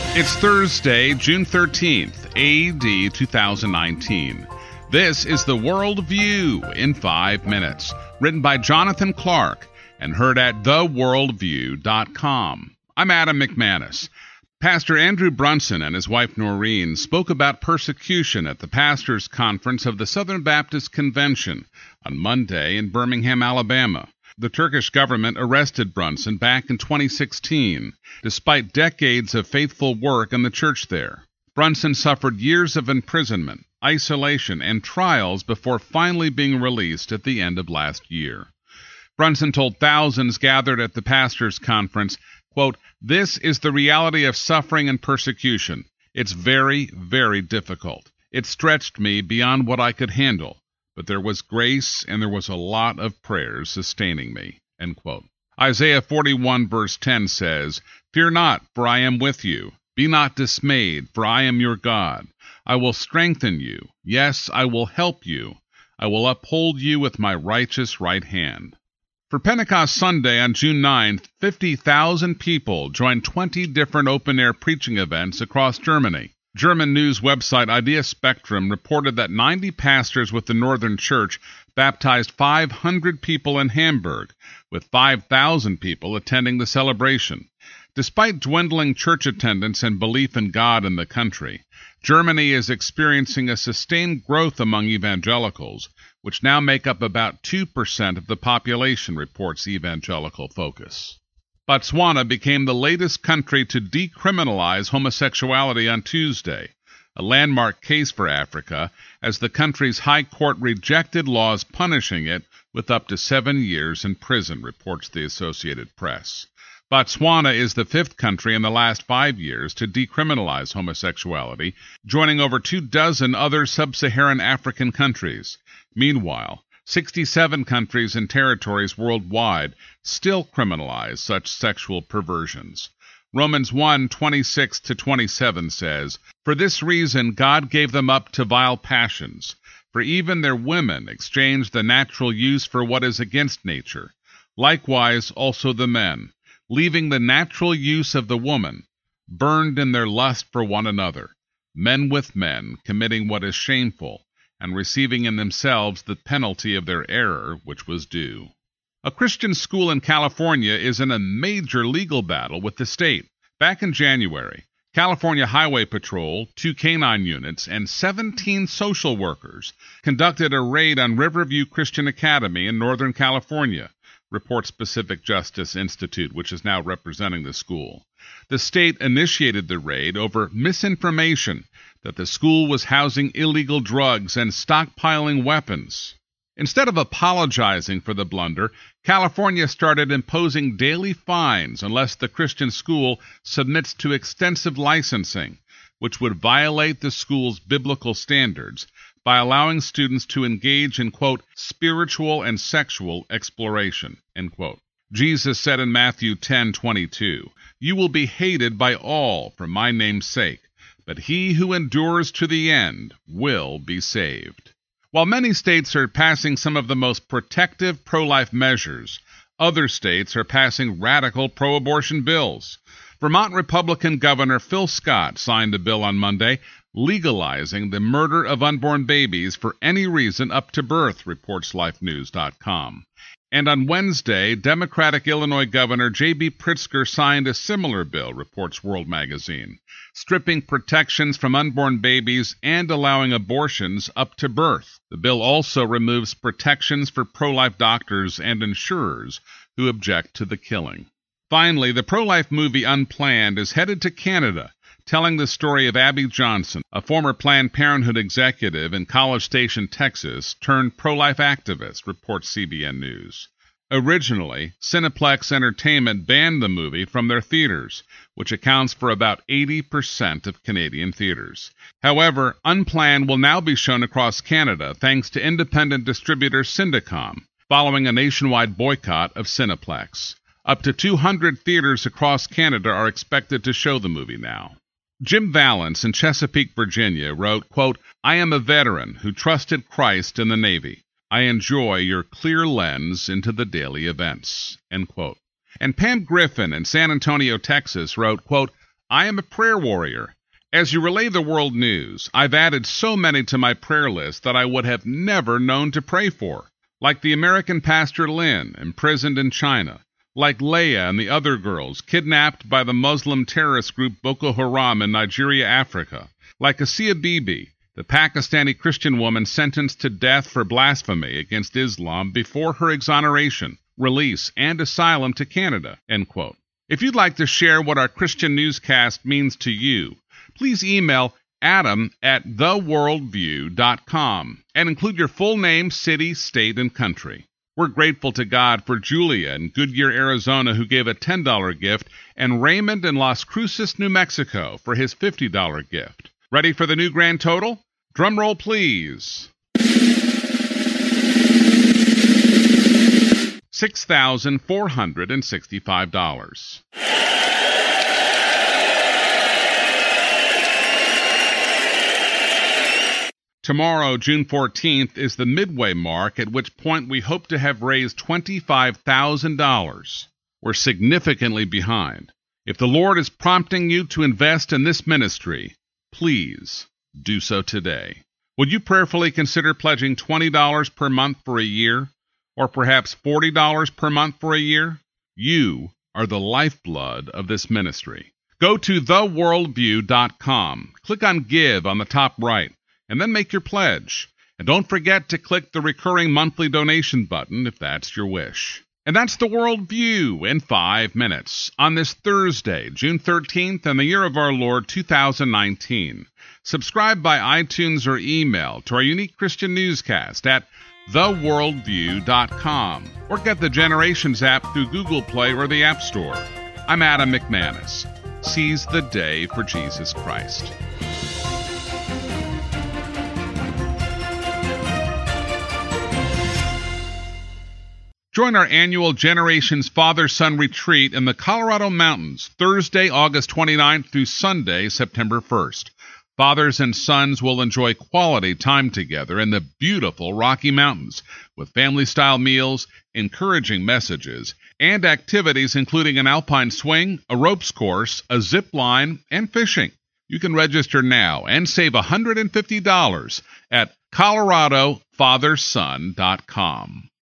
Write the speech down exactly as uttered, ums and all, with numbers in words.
It's Thursday, June thirteenth, A D two thousand nineteen. This is The World View in five minutes, written by Jonathan Clark and heard at the world view dot com. I'm Adam McManus. Pastor Andrew Brunson and his wife Noreen spoke about persecution at the Pastors' Conference of the Southern Baptist Convention on Monday in Birmingham, Alabama. The Turkish government arrested Brunson back in twenty sixteen, despite decades of faithful work in the church there. Brunson suffered years of imprisonment, isolation, and trials before finally being released at the end of last year. Brunson told thousands gathered at the Pastors' Conference, quote, "This is the reality of suffering and persecution. It's very, very difficult. It stretched me beyond what I could handle. But there was grace and there was a lot of prayers sustaining me." End quote. Isaiah forty-one verse ten says, "Fear not, for I am with you. Be not dismayed, for I am your God. I will strengthen you. Yes, I will help you. I will uphold you with my righteous right hand." For Pentecost Sunday on June ninth, fifty thousand people joined twenty different open-air preaching events across Germany. German news website Idea Spectrum reported that ninety pastors with the Northern Church baptized five hundred people in Hamburg, with five thousand people attending the celebration. Despite dwindling church attendance and belief in God in the country, Germany is experiencing a sustained growth among evangelicals, which now make up about two percent of the population, reports Evangelical Focus. Botswana became the latest country to decriminalize homosexuality on Tuesday, a landmark case for Africa, as the country's high court rejected laws punishing it with up to seven years in prison, reports the Associated Press. Botswana is the fifth country in the last five years to decriminalize homosexuality, joining over two dozen other sub-Saharan African countries. Meanwhile, sixty-seven countries and territories worldwide still criminalize such sexual perversions. Romans one, twenty-six to twenty-seven says, "For this reason God gave them up to vile passions, for even their women exchanged the natural use for what is against nature. Likewise also the men, leaving the natural use of the woman, burned in their lust for one another, men with men, committing what is shameful, and receiving in themselves the penalty of their error which was due." A Christian school in California is in a major legal battle with the state. Back in January, California Highway Patrol, two canine units, and seventeen social workers conducted a raid on Riverview Christian Academy in Northern California, reports Pacific Justice Institute, which is now representing the school. The state initiated the raid over misinformation that the school was housing illegal drugs and stockpiling weapons. Instead of apologizing for the blunder, California started imposing daily fines unless the Christian school submits to extensive licensing, which would violate the school's biblical standards by allowing students to engage in, quote, spiritual and sexual exploration, end quote. Jesus said in Matthew ten twenty-two, "You will be hated by all for my name's sake, but he who endures to the end will be saved." While many states are passing some of the most protective pro-life measures, other states are passing radical pro-abortion bills. Vermont Republican Governor Phil Scott signed a bill on Monday legalizing the murder of unborn babies for any reason up to birth, reports life news dot com. And on Wednesday, Democratic Illinois Governor J B Pritzker signed a similar bill, reports World Magazine, stripping protections from unborn babies and allowing abortions up to birth. The bill also removes protections for pro-life doctors and insurers who object to the killing. Finally, the pro-life movie Unplanned is headed to Canada, telling the story of Abby Johnson, a former Planned Parenthood executive in College Station, Texas, turned pro-life activist, reports C B N News. Originally, Cineplex Entertainment banned the movie from their theaters, which accounts for about eighty percent of Canadian theaters. However, Unplanned will now be shown across Canada thanks to independent distributor Syndicom, following a nationwide boycott of Cineplex. Up to two hundred theaters across Canada are expected to show the movie now. Jim Valance in Chesapeake, Virginia, wrote, quote, "I am a veteran who trusted Christ in the Navy. I enjoy your clear lens into the daily events," end quote. And Pam Griffin in San Antonio, Texas, wrote, quote, I am a prayer warrior. As you relay the world news, I've added so many to my prayer list that I would have never known to pray for, like the American pastor Lynn, imprisoned in China, like Leia and the other girls kidnapped by the Muslim terrorist group Boko Haram in Nigeria, Africa, like Asia Bibi, the Pakistani Christian woman sentenced to death for blasphemy against Islam before her exoneration, release, and asylum to Canada, end quote. If you'd like to share what our Christian newscast means to you, please email adam at the worldview dot com and include your full name, city, state, and country. We're grateful to God for Julia in Goodyear, Arizona, who gave a ten dollar gift, and Raymond in Las Cruces, New Mexico, for his fifty dollar gift. Ready for the new grand total? Drum roll, please. six thousand four hundred sixty-five dollars. Tomorrow, June fourteenth, is the midway mark, at which point we hope to have raised twenty-five thousand dollars. We're significantly behind. If the Lord is prompting you to invest in this ministry, please do so today. Would you prayerfully consider pledging twenty dollars per month for a year, or perhaps forty dollars per month for a year? You are the lifeblood of this ministry. Go to the worldview dot com. Click on Give on the top right, and then make your pledge. And don't forget to click the recurring monthly donation button if that's your wish. And that's the Worldview in five minutes on this Thursday, June thirteenth, in the year of our Lord, two thousand nineteen. Subscribe by iTunes or email to our unique Christian newscast at the worldview dot com, or get the Generations app through Google Play or the App Store. I'm Adam McManus. Seize the day for Jesus Christ. Join our annual Generations Father-Son Retreat in the Colorado Mountains, Thursday, August twenty-ninth through Sunday, September first. Fathers and sons will enjoy quality time together in the beautiful Rocky Mountains with family-style meals, encouraging messages, and activities including an alpine swing, a ropes course, a zip line, and fishing. You can register now and save one hundred fifty dollars at colorado father son dot com.